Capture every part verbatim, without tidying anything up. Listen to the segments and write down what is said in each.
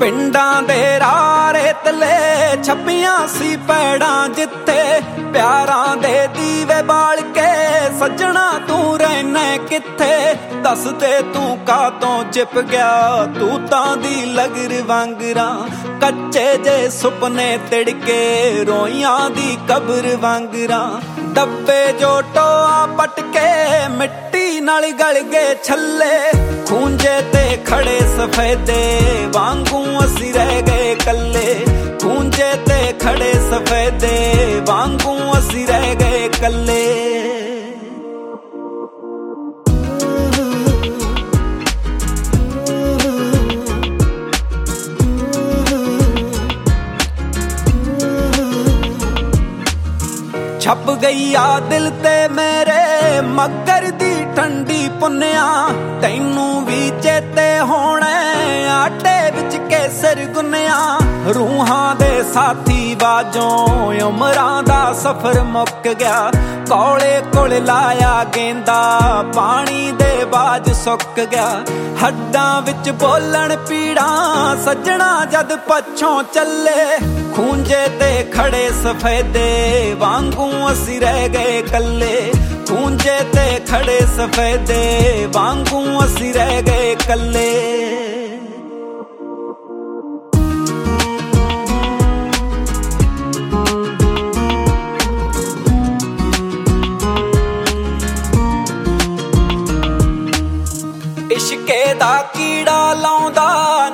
ਪਿੰਡਾਂ ਦੇ ਰਾਹ ਰੇਤਲੇ ਛੱਪੀਆਂ ਸੀ ਪੈੜਾਂ ਜਿੱਥੇ ਪਿਆਰਾਂ ਦੇ ਦੀਵੇ ਬਾਲ ਕੇ ਸੱਜਣਾ ਤੂੰ ਰਹਿਣਾ ਕਿੱਥੇ ਦੱਸ ਦੇ ਤੂੰ ਕਾਤੋਂ ਚਿਪ ਗਿਆ ਤੂੰ ਤਾਂ ਦੀ ਲਗਰ ਵਾਂਗਰਾਂ ਕੱਚੇ ਜੇ ਸੁਪਨੇ ਤਿੜਕੇ ਰੋਈਆਂ ਦੀ ਕਬਰ ਵਾਂਗਰਾਂ ਡੱਬੇ ਜੋ ਟੋਆ ਪਟਕੇ ਮਿੱਟੀ ਨਾਲ ਗਲ ਗਏ ਛੱਲੇ ਖੂੰਜੇ ਤੇ ਖੜੇ ਸਫੈਦੇ ਵਾਂਗੂ ਅਸੀਂ ਰਹਿ ਗਏ ਕੱਲੇ ਖੂੰਜੇ ਤੇ ਖੜੇ ਸਫੈਦੇ ਵਾਂਗੂ ਅਸੀਂ ਰਹਿ ਗਏ ਕੱਲੇ ਛੱਪ ਗਈ ਆ ਦਿਲ ਤੇ ਮੇਰੇ ਮੱਗਰ ਦੀ ਠੰਡੀ ਪੁੰਨਿਆ ਤੈਨੂੰ ਵੀ ਚੇਤੇ ਹੋਣਾ ਆਟੇ ਵਿੱਚ ਕੇਸਰ ਗੁੰਨਿਆ ਰੂਹਾਂ ਦੇ ਸਾਥੀ ਬਾਜੋਂ ਉਮਰਾਂ ਦਾ ਸਫ਼ਰ ਮੁੱਕ ਗਿਆ ਕੋਲੇ ਕੋਲ ਲਾਇਆ ਗੇਂਦਾ ਪਾਣੀ ਦੇ ਬਾਜ ਸੁੱਕ ਗਿਆ ਹੱਡਾਂ ਵਿੱਚ ਬੋਲਣ ਪੀੜਾਂ ਸੱਜਣਾ ਜਦ ਪੱਛੋਂ ਚੱਲੇ ਖੂੰਜੇ ਤੇ ਖੜੇ ਸਫੈਦੇ ਵਾਂਗੂ ਅਸੀਂ ਰਹਿ ਗਏ ਕੱਲੇ ਖੂੰਜੇ ਤੇ ਖੜੇ ਸਫੈਦੇ ਵਾਂਗੂ ਅਸੀਂ ਰਹਿ ਗਏ ਕੱਲੇ ਇਸ਼ਕੇ ਦਾ ਕੀੜਾ ਲਾਉਂਦਾ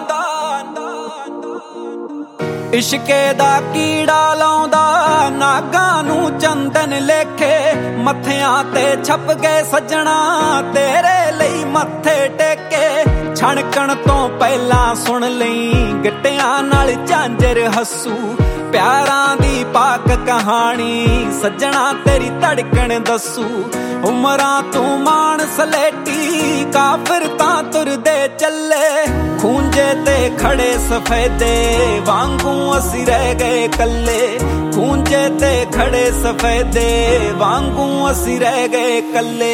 ਇਸ਼ਕੇ ਦਾ ਕੀੜਾ ਲਾਉਂਦਾ ਨਾਗਾਂ ਨੂੰ ਚੰਦਨ ਲੇਖੇ ਮੱਥਿਆਂ ਤੇ ਛਪ ਗਏ ਸੱਜਣਾ ਤੇਰੇ ਲਈ ਮੱਥੇ ਟੇਕੇ ਛਣਕਣ ਤੋਂ ਪਹਿਲਾਂ ਸੁਣ ਲਈ ਗਿੱਟਿਆਂ ਨਾਲ ਝਾਂਜਰ ਹੱਸੂ ਪਿਆਰਾਂ ਦੀ ਪਾਕ ਕਹਾਣੀ ਸੱਜਣਾ ਤੇਰੀ ਧੜਕਣ ਦੱਸੂ ਉਮਰਾਂ ਤੂੰ ਮਾਣ ਸਲੇਟੀ ਕਾਫਰ ਤਾਂ ਤੁਰਦੇ ਚੱਲੇ ਖੂੰਜੇ ਤੇ ਖੜੇ ਸਫੈਦੇ ਵਾਂਗੂ ਅਸੀਂ ਰਹਿ ਗਏ ਕੱਲੇ ਖੂੰਜੇ ਤੇ ਖੜੇ ਸਫੈਦੇ ਵਾਂਗੂ ਅਸੀਂ ਰਹਿ ਗਏ ਕੱਲੇ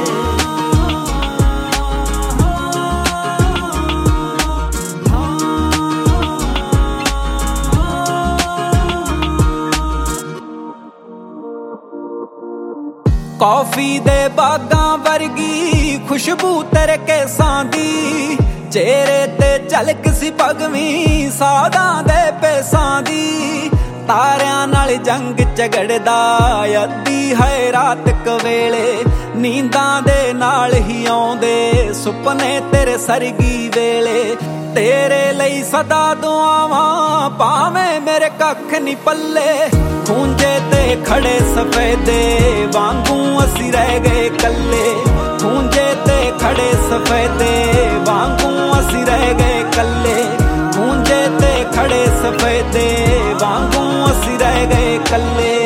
ਕੌਫੀ ਦੇ ਬਾਗਾਂ ਵਰਗੀ ਖੁਸ਼ਬੂ ਤੇਰੇ ਕੇਸਾਂ ਦੀ ਚਿਹਰੇ ਤੇ ਝਲਕ ਸੀ ਭਗਵੀਂ ਸਾਧਾਂ ਦੇ ਪੇਸਾਂ ਦੀ ਤਾਰਿਆਂ ਨਾਲ ਜੰਗ ਝਗੜਦਾ ਅੱਧੀ ਹੈ ਰਾਤ ਕਵੇਲੇ ਨੀਂਦਾਂ ਦੇ ਨਾਲ ਹੀ ਆਉਂਦੇ ਸੁਪਨੇ ਤੇਰੇ ਸਰਗੀ ਵੇਲੇ ਤੇਰੇ ਲਈ ਸਦਾ ਦੁਆਵਾਂ ਭਾਵੇਂ ਮੇਰੇ ਕੱਖ ਨੀ ਪੱਲੇ ਖੂੰਜੇ ਤੇ ਖੜੇ ਸਫੈਦੇ ਵਾਂਗੂ ਅਸੀਂ ਰਹਿ ਗਏ ਕੱਲੇ ਖੂੰਜੇ ਤੇ ਖੜੇ ਸਫੈਦੇ ਵਾਂਗੂ ਅਸੀਂ ਰਹਿ ਗਏ ਕੱਲੇ ਖੂੰਜੇ ਤੇ ਖੜੇ ਸਫੈਦੇ ਵਾਂਗੂ ਅਸੀਂ ਰਹਿ ਗਏ ਕੱਲੇ